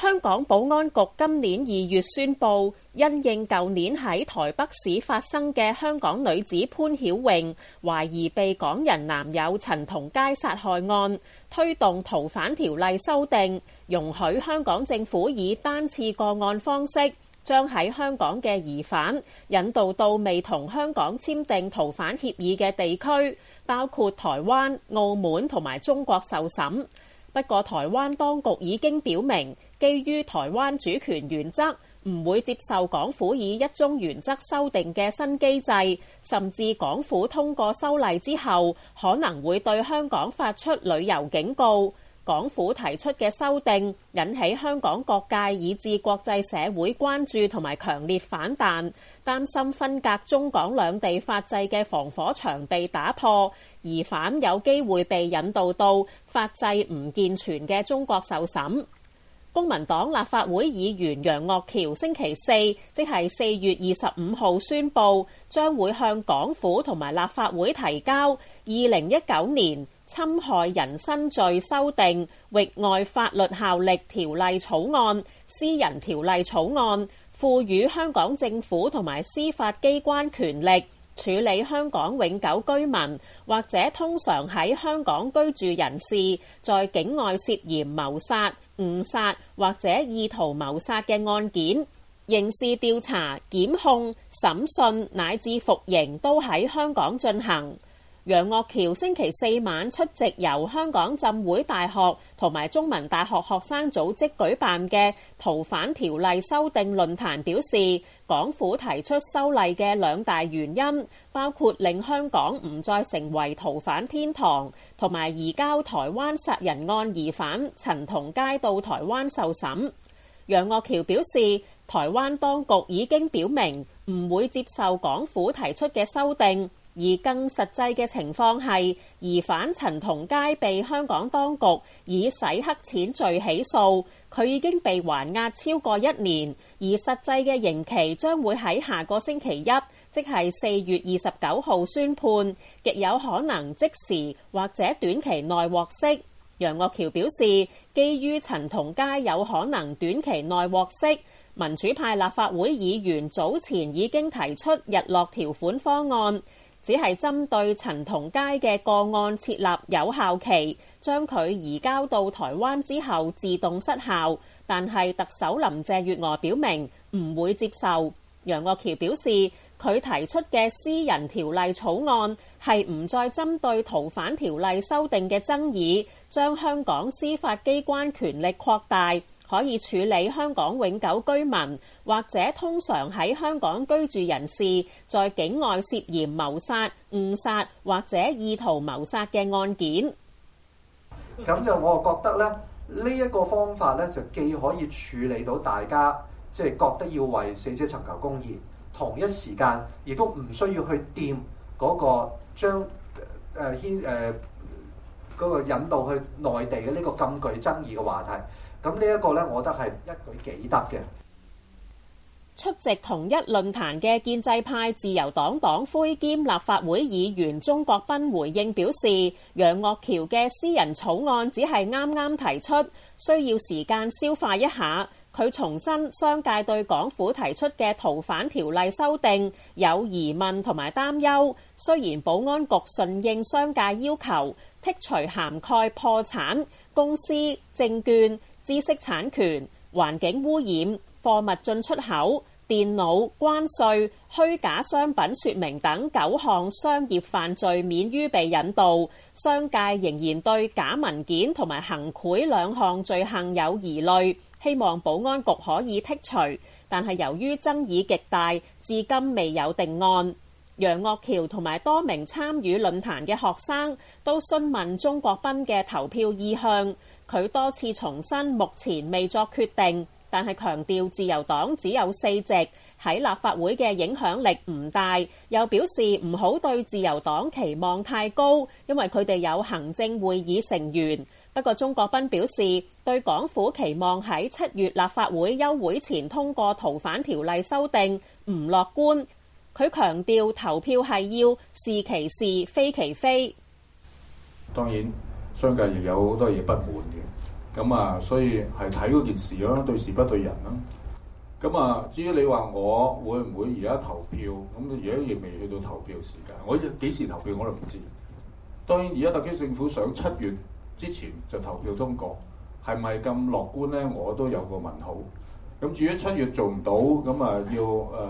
香港保安局今年2月宣布，因應舊年喺台北市發生嘅香港女子潘曉穎懷疑被港人男友陳同佳殺害案，推動逃犯條例修訂，容許香港政府以單次個案方式，將喺香港嘅疑犯引渡到未同香港簽訂逃犯協議嘅地區，包括台灣、澳門同埋中國受審。不過，台灣當局已經表明，基於台灣主權原則，唔會接受港府以一宗原則修訂嘅新機制，甚至港府通過修例之後，可能會對香港發出旅遊警告。港府提出嘅修訂引起香港各界以至國際社會關注同埋強烈反彈，擔心分隔中港兩地法制嘅防火牆被打破，疑犯有機會被引渡到法制唔健全嘅中國受審。公民黨立法會議員楊岳橋星期四，即係4月25號宣布，將會向港府同埋立法會提交2019年侵害人身罪修訂域外法律效力條例草案、私人條例草案，賦予香港政府同埋司法機關權力處理香港永久居民或者通常喺香港居住人士在境外涉嫌謀殺、誤殺或者意圖謀殺嘅案件，刑事調查、檢控、審訊乃至服刑都喺香港進行。楊岳橋星期四晚出席由香港浸會大學同埋中文大學學生組織舉辦嘅逃犯條例修訂論壇表示，港府提出修例嘅2大原因，包括令香港唔再成為逃犯天堂，同埋移交台灣殺人案疑犯陳同佳到台灣受審。楊岳橋表示，台灣當局已經表明唔會接受港府提出嘅修訂。而更實際嘅情況係，疑犯陳同佳被香港當局以洗黑錢罪起訴，佢已經被還押超過1年，而實際嘅刑期將會喺下個星期一，即係4月29號宣判，極有可能即時或者短期內獲釋。楊岳橋表示，基於陳同佳有可能短期內獲釋，民主派立法會議員早前已經提出日落條款方案。只係針對陳同佳嘅個案設立有效期，將佢移交到台灣之後自動失效。但係特首林鄭月娥表明唔會接受。楊岳橋表示，佢提出嘅私人條例草案係唔再針對逃犯條例修訂嘅爭議，將香港司法機關權力擴大。可以處理香港永久居民或者通常喺香港居住人士在境外涉嫌謀殺、誤殺或者意圖謀殺嘅案件。 咁就我覺得咧，呢一個方法咧就既可以處理到大家即係覺得要為死者尋求公義，同一時間亦都唔需要去掂嗰個將嗰個引導去內地嘅呢個咁具爭議嘅話題。咁呢一個咧，我覺得係一舉幾得嘅。 出席同一論壇嘅建制派自由黨黨魁兼立法會議員鍾國斌回應表示，楊岳橋嘅私人草案只係啱啱提出，需要時間消化一下。佢重申商界對港府提出嘅逃犯條例修訂有疑問同埋擔憂。雖然保安局順應商界要求，剔除涵蓋破產、公司、證券、知識產權、環境污染、貨物進出口、電腦、關稅、虛假商品說明等9項商業犯罪免於被引渡。商界仍然對假文件同埋行賄2項罪行有疑慮，希望保安局可以剔除，但係由於爭議極大，至今未有定案。楊岳橋同埋多名參與論壇嘅學生都詢問鍾國斌嘅投票意向，佢多次重申目前未作決定，但係強調自由黨只有4席，喺立法會嘅影響力唔大，又表示唔好對自由黨期望太高，因為佢哋有行政會議成員。不過鍾國斌表示，對港府期望喺7月立法會休會前通過逃犯條例修訂唔樂觀。佢強調投票係要是其是非其非。 當然商界亦有好多嘢不滿嘅， 咁啊，所以係睇嗰件事咯，對事不對人啦。咁啊，至於你話我會唔會而家投票？咁而家亦未去到投票時間，我幾時投票我都唔知。當然，而家特區政府想7月之前就投票通過，係咪咁樂觀咧？我都有個問號。咁至於7月做唔到，咁啊要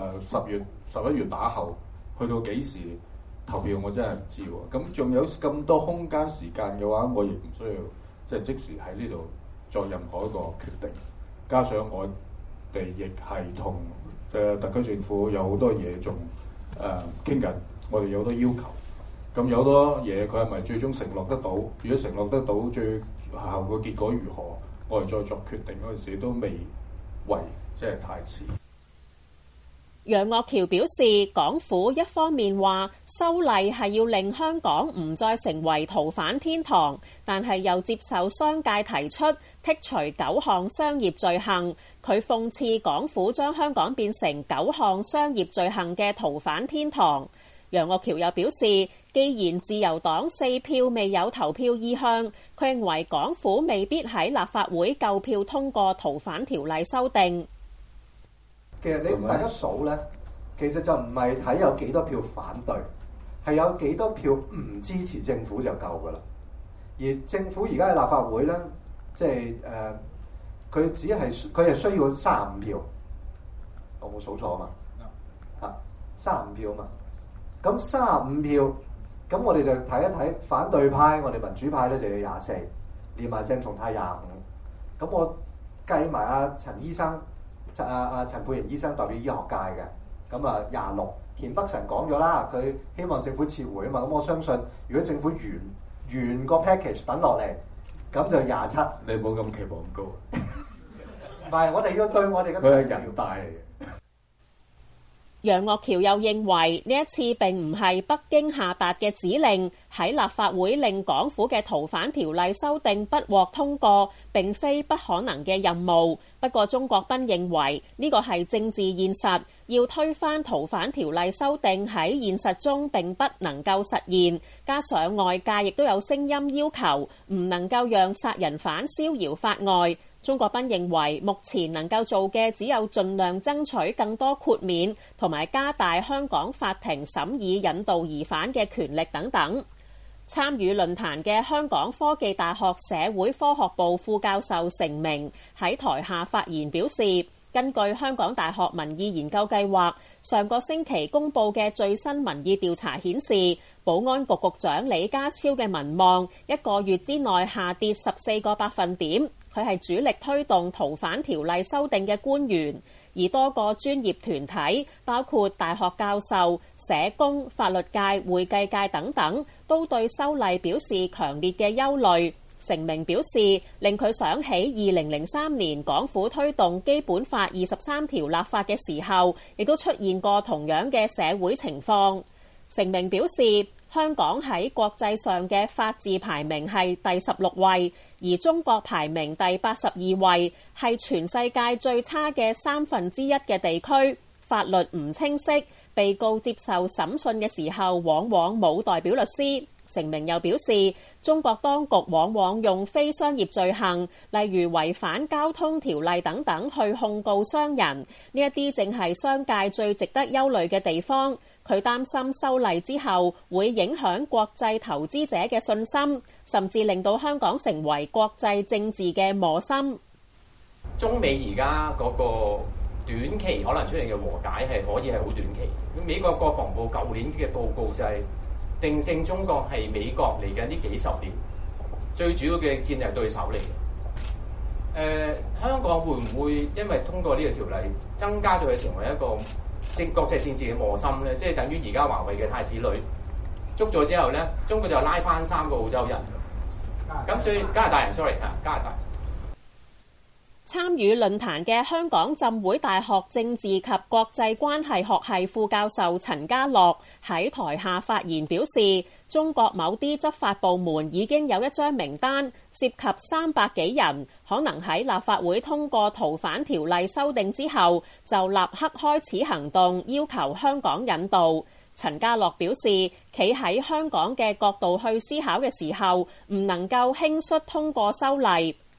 11月打後，去到幾時投票，我真係唔知喎。咁仲有咁多空間時間嘅話，我亦唔需要即時喺呢度作任何一個決定。加上我哋亦係同特區政府有好多嘢仲傾緊，我哋有好多要求。咁有好多嘢佢係咪最終承諾得到？如果承諾得到，最後個結果如何，我哋再作決定嗰陣時都未為，即係太遲。 楊岳橋表示，港府一方面話修例係要令香港唔再成為逃犯天堂，但係又接受商界提出剔除9項商業罪行。佢諷刺港府將香港變成9項商業罪行嘅逃犯天堂。楊岳橋又表示，既然自由黨4票未有投票意向，佢認為港府未必喺立法會夠票通過逃犯條例修訂。 其實你大家數咧，其實就唔係睇有幾多票反對，係有幾多票唔支持政府就夠噶啦。而政府而家喺立法會咧，即係佢係需要35票，我冇數錯啊嘛，嚇35票啊嘛。咁35票，咁我哋就睇一睇反對派，我哋民主派咧就要24，連埋鄭松泰25。咁我計埋阿陳醫生。陳沛然醫生代表醫學界嘅，咁啊26，田北辰講咗啦，佢希望政府撤回啊嘛，咁我相信如果政府完個 package 等落嚟，咁就27。 你冇咁期望咁高。 唔係，我哋要對我哋嘅。 佢係人大嚟嘅。 楊岳橋又認為呢一次並唔係北京下達嘅指令，喺立法會令港府嘅逃犯條例修訂不獲通過，並非不可能嘅任務。不過鍾國斌認為呢個係政治現實，要推翻逃犯條例修訂喺現實中並不能夠實現，加上外界亦都有聲音要求唔能夠讓殺人犯逍遙法外。鍾國斌認為目前能夠做嘅只有盡量爭取更多豁免，同埋加大香港法庭審議引渡疑犯嘅權力等等。參與論壇嘅香港科技大學社會科學部副教授成明喺台下發言表示，根據香港大學民意研究計劃上個星期公佈嘅最新民意調查顯示，保安局局長李家超嘅民望1個月之內下跌14個百分點。佢係主力推動逃犯條例修訂嘅官員，而多個專業團體，包括大學教授、社工、法律界、會計界等等，都對修例表示強烈嘅憂慮。成明表示，令佢想起2003年港府推動基本法23條立法嘅時候，亦都出現過同樣嘅社會情況。成明表示，香港喺國際上嘅法治排名係第16位，而中國排名第82位，係全世界最差嘅1/3嘅地區。法律唔清晰，被告接受審訊嘅時候往往冇代表律師。成明又表示，中國當局往往用非商業罪行，例如違反交通條例等等去控告商人，呢一啲正係商界最值得憂慮嘅地方。佢擔心修例之後會影響國際投資者嘅信心，甚至令到香港成為國際政治嘅磨心。 中美而家嗰個短期可能出現嘅和解係可以係好短期。美國國防部舊年嘅報告就係定性中國係美國嚟緊呢幾十年最主要嘅戰略對手嚟嘅。香港會唔會因為通過呢個條例增加咗佢成為一個國際政治嘅磨心咧？即係等於而家華為嘅太子女捉咗之後咧，中國就拉翻3個澳洲人，咁所以加拿大人 sorry 嚇加拿大。 參與論壇嘅香港浸會大學政治及國際關係學系副教授陳家樂喺台下發言表示，中國某啲執法部門已經有一張名單，涉及300幾人，可能喺立法會通過逃犯條例修訂之後，就立刻開始行動，要求香港引渡。陳家樂表示，企喺香港嘅角度去思考嘅時候，唔能夠輕率通過修例。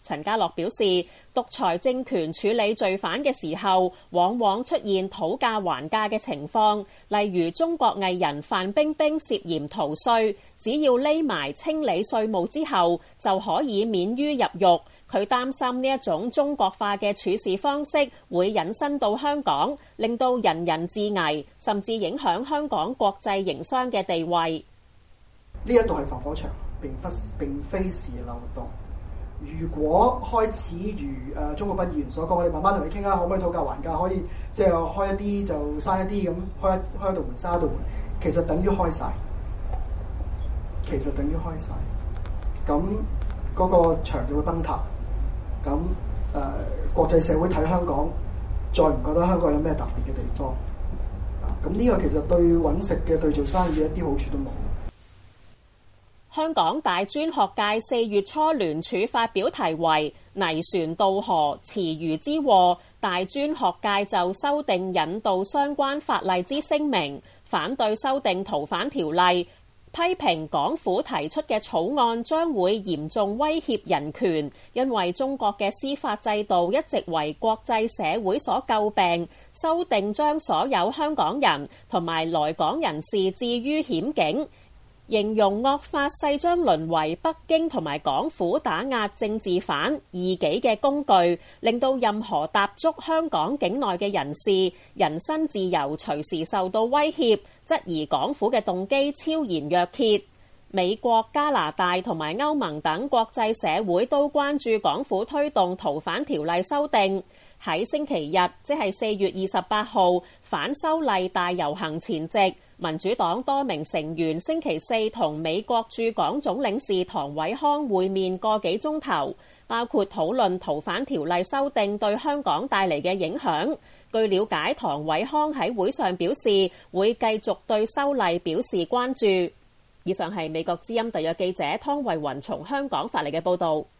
陳家樂表示，獨裁政權處理罪犯嘅時候，往往出現討價還價嘅情況，例如中國藝人范冰冰涉嫌逃稅，只要匿埋清理稅務之後，就可以免於入獄。佢擔心呢一種中國化嘅處事方式會引申到香港，令到人人自危，甚至影響香港國際營商嘅地位。 呢一度係防火牆，並非是漏洞。如果開始如鍾國斌議員所講，我哋慢慢同你傾下，可唔可以討價還價？可以即係開一啲就閂一啲咁，開一道門閂一道門，其實等於開晒。咁嗰個牆就會崩塌。咁國際社會睇香港，再唔覺得香港有咩特別嘅地方。咁呢個其實對揾食嘅對做生意一啲好處都冇。 香港大專學界4月初聯署發表題為《泥船渡河，池魚之禍》，大專學界就修訂引渡相關法例之聲明，反對修訂逃犯條例，批評港府提出嘅草案將會嚴重威脅人權，因為中國嘅司法制度一直為國際社會所詬病，修訂將所有香港人同埋來港人士置於險境。形容惡法勢將淪為北京同埋港府打壓政治犯異己嘅工具，令到任何踏足香港境內嘅人士人身自由隨時受到威脅，質疑港府嘅動機超然若揭。美國、加拿大同埋歐盟等國際社會都關注港府推動逃犯條例修訂。喺星期日，即係4月28號反修例大遊行前夕，民主黨多名成員星期四同美國駐港總領事唐偉康會面個幾鐘頭，包括討論逃犯條例修訂對香港帶嚟嘅影響。據了解，唐偉康喺會上表示會繼續對修例表示關注。以上係美國之音特約記者湯慧雲從香港發嚟嘅報導。